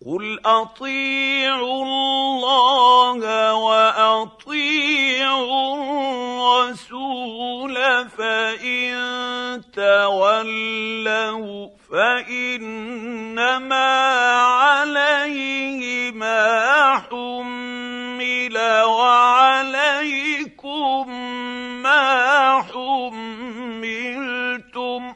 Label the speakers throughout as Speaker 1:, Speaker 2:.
Speaker 1: قُلْ أَطِيعُوا اللَّهَ وَأَطِيعُوا الرَّسُولَ ۖ فَإِن تَوَلَّوْا فَإِنَّمَا عَلَيْهِ مَا حُمِّلَ وَعَلَيْكُم مَّا حُمِّلْتُمْ ۖ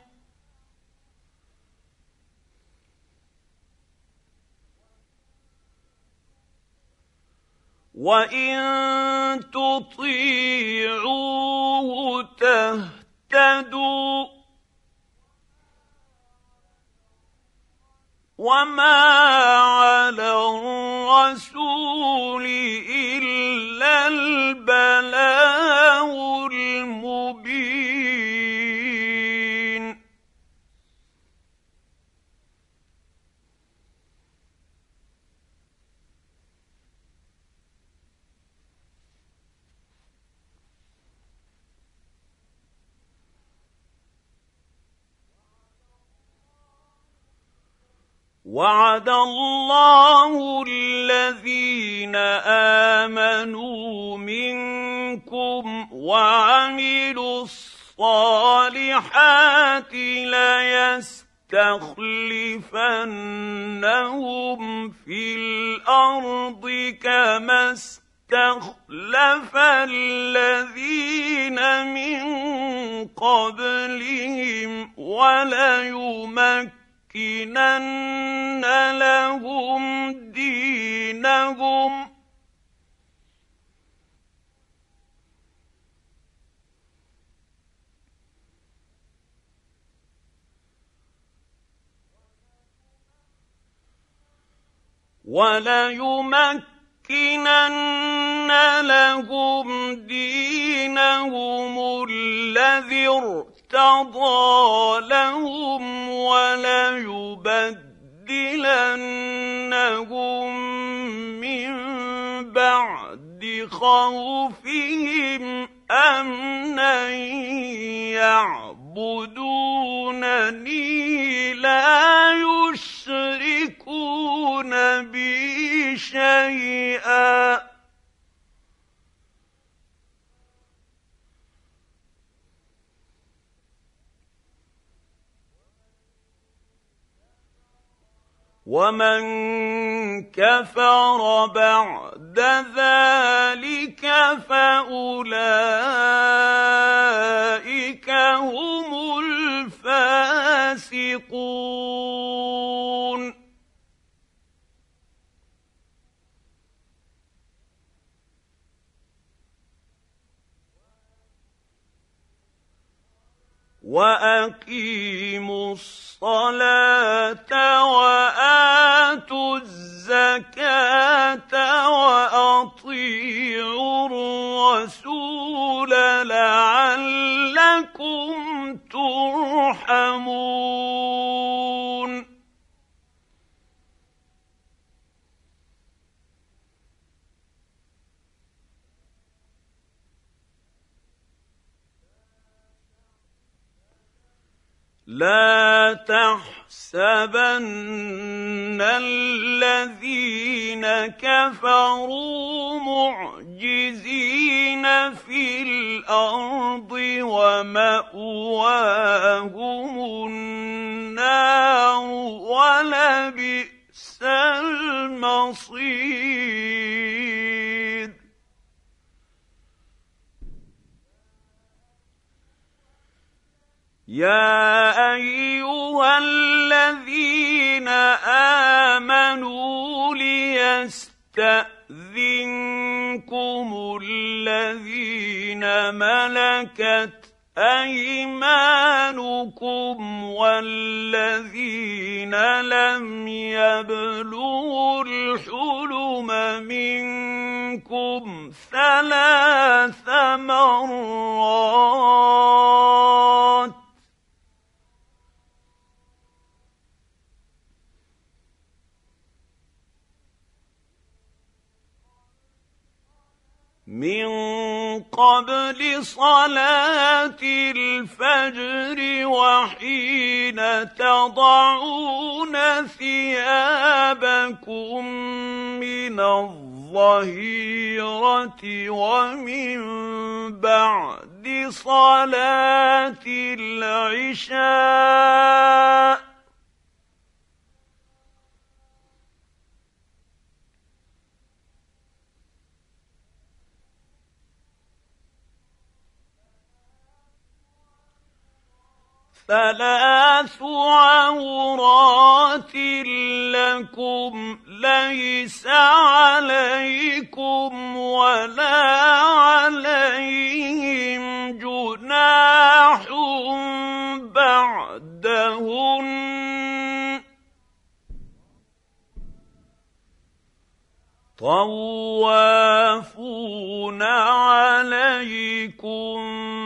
Speaker 1: وَإِن تُطِيعُوهُ تَهْتَدُوا ۚ وَمَا عَلَى الرَّسُولِ إِلَّا الْبَلَاغُ الْمُبِينُ. وَعَدَ اللَّهُ الَّذِينَ آمَنُوا مِنكُمْ وَعَمِلُوا الصَّالِحَاتِ لَيَسْتَخْلِفَنَّهُمْ فِي الْأَرْضِ كَمَا اسْتَخْلَفَ الَّذِينَ مِن قَبْلِهِمْ وَلَيُمَكِّنَنَّ لَهُمْ دِينَهُمْ الَّذِي ارْتَضَىٰ لَهُمْ وَلَيُبَدِّلَنَّهُم مِّن بَعْدِ خَوْفِهِمْ أَمْنًا يَعْبُدُونَنِي لَا يُشْرِكُونَ بِي شَيْئًا ۚ وَمَن كَفَرَ بَعْدَ ذَٰلِكَ فَأُولَٰئِكَ هُمُ الْفَاسِقُونَ. وَأَقِيمُوا الصَّلَاةَ وَآتُوا الزَّكَاةَ وَأَطِيعُوا الرَّسُولَ لَعَلَّكُمْ تُرْحَمُونَ. لَا تَحْسَبَنَّ الَّذِينَ كَفَرُوا مُعْجِزِينَ فِي الْأَرْضِ ۚ وَمَأْوَاهُمُ النَّارُ ۖ وَلَبِئْسَ الْمَصِيرُ. يَا أَيُّهَا الَّذِينَ آمَنُوا لِيَسْتَأْذِنكُمُ الَّذِينَ مَلَكَتْ أَيْمَانُكُمْ وَالَّذِينَ لَمْ يَبْلُغُوا الْحُلُمَ مِنكُمْ ثَلَاثَ مرات من قبل صلاة الفجر وحين تضعون ثيابكم من الظهيرة ومن بعد صلاة العشاء ثلاث عورات لكم ليس عليكم ولا عليهم جناح بعدهن طوافون عليكم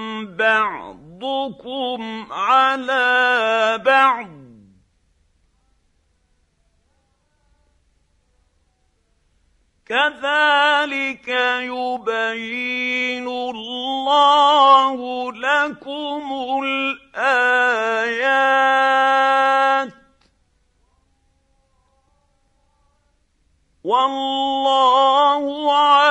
Speaker 1: بعضكم على بعض كذلك يبين الله لكم الآيات والله